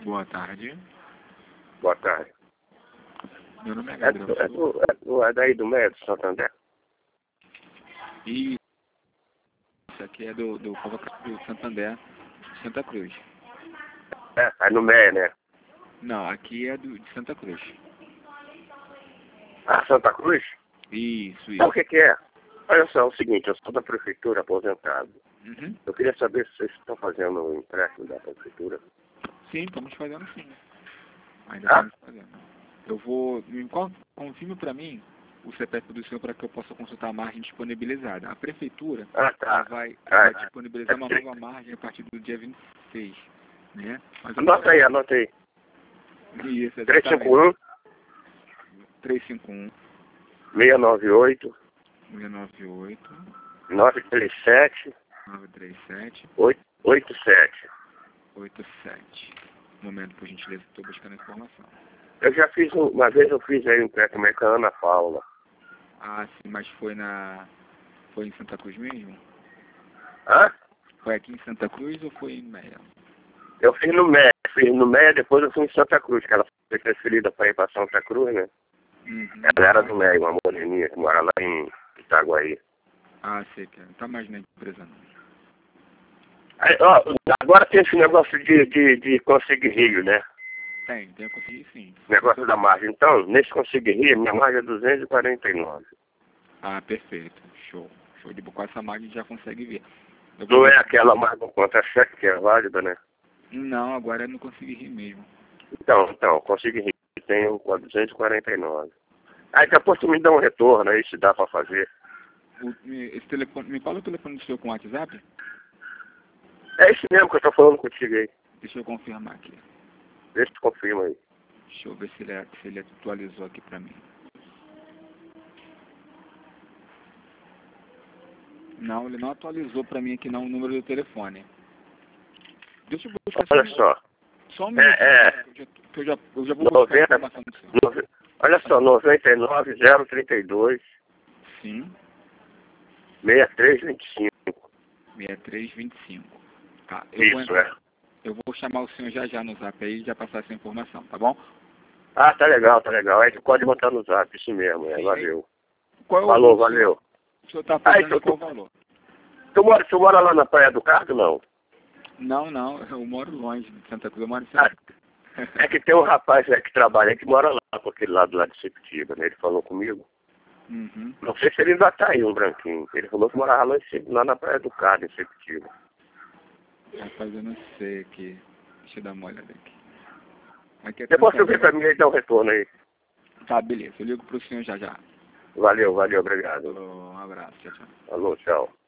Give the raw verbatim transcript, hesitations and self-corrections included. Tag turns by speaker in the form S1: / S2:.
S1: Boa tarde.
S2: Boa tarde.
S1: Meu nome é
S2: É,
S1: Gabriel.
S2: do, é, do, é, do, é daí do meio, do Santander?
S1: E isso aqui é do, do, do Santander, Santa Cruz.
S2: É, é no meio, né?
S1: Não, aqui é do, de Santa Cruz.
S2: Ah, Santa Cruz?
S1: Isso,
S2: Então o
S1: isso.
S2: que que é? Olha só, é o seguinte, eu sou da prefeitura aposentado.
S1: Uhum.
S2: Eu queria saber se vocês estão fazendo um empréstimo da prefeitura.
S1: Sim, estamos fazendo sim. Ainda
S2: Ah?
S1: estamos fazendo. Eu vou... me con- Confirme para mim o C P F do senhor para que eu possa consultar a margem disponibilizada. A prefeitura
S2: Ah,
S1: ela
S2: tá.
S1: vai,
S2: Ah,
S1: vai
S2: é.
S1: disponibilizar uma nova margem a partir do dia vinte e seis. Né? Mas eu
S2: Anota aí, anota aí.
S1: Isso,
S2: três cinco
S1: exatamente.
S2: um,
S1: três cinco um,
S2: seis nove oito,
S1: seis nove oito,
S2: nove três sete,
S1: nove três sete,
S2: oito sete.
S1: oito sete. Um momento, por gentileza, estou buscando informação.
S2: Eu já fiz, um- uma vez eu fiz aí um empréstimo com a Ana Paula.
S1: Ah, sim, mas foi na... Foi em Santa Cruz mesmo?
S2: Hã?
S1: Foi aqui em Santa Cruz ou foi em Meia?
S2: Eu fiz no Meia, fiz no Meia, depois eu fui em Santa Cruz, que ela foi transferida para ir para Santa Cruz, né?
S1: Uhum.
S2: Ela era do Meia, uma moreninha que mora lá em Itaguaí.
S1: Ah, sei que é. Não tá mais na empresa, não.
S2: Aí, ó, agora tem esse negócio de, de, de conseguir rio, né?
S1: Tem, tem, eu consegui sim.
S2: Negócio da margem. Então, nesse conseguir rio, minha margem é duzentos e quarenta e nove.
S1: Ah, perfeito. Show. Show de boa. Com essa margem já consegue ver. Eu vou
S2: Não
S1: ver
S2: é
S1: se-
S2: aquela margem contra-cheque que é válida, né?
S1: Não, agora eu não consegui rir mesmo.
S2: Então, então, conseguir rio, tenho com duzentos e quarenta e nove. Aí depois tu me dá um retorno aí, se dá pra fazer.
S1: O, me, esse telefone, me fala o telefone do senhor com WhatsApp?
S2: É isso mesmo que eu tô falando contigo aí.
S1: Deixa eu confirmar aqui.
S2: Deixa eu confirma aí.
S1: Deixa eu ver se ele, se ele atualizou aqui pra mim. Não, ele não atualizou pra mim aqui não o número do telefone. Deixa eu buscar
S2: Olha
S1: só,
S2: só.
S1: só um minuto.
S2: É, é.
S1: Que eu já, que eu já, eu já vou buscar a
S2: noventa,
S1: informação do senhor.
S2: nove, olha só, noventa e nove, zero trinta e dois,
S1: Sim,
S2: sessenta e três vinte e cinco.
S1: sessenta e três vinte e cinco. Tá, eu vou,
S2: Isso, é.
S1: eu vou chamar o senhor já já no zap aí e já passar essa informação, tá bom?
S2: Ah, tá legal, tá legal. Aí tu pode botar no zap, isso mesmo, é,
S1: Sim,
S2: valeu.
S1: Qual é o
S2: Falou,
S1: o senhor-
S2: valeu.
S1: O senhor tá
S2: Aí,
S1: fazendo
S2: tu,
S1: qual
S2: tu,
S1: valor?
S2: tu, mora, tu mora lá na Praia do Cardo, não?
S1: Não, não, eu moro longe de Santa Cruz, eu moro em
S2: Ah,
S1: Santa Cruz.
S2: é que tem um rapaz aí que trabalha aí que mora lá, por aquele lado lá de Sepetiba, né? Ele falou comigo.
S1: Uhum.
S2: Não sei se ele ainda tá aí, um branquinho. Ele falou que morava lá, em Sep- lá na Praia do Cardo, em Sepetiba.
S1: Rapaz, eu não sei aqui. Deixa eu dar uma olhada aqui. Aqui é
S2: Depois tu
S1: Santa
S2: vê pra
S1: Cruz.
S2: mim e dá um retorno aí.
S1: Tá, beleza. Eu ligo pro senhor já já.
S2: Valeu, valeu, obrigado.
S1: Um abraço, tchau, tchau.
S2: Alô, tchau.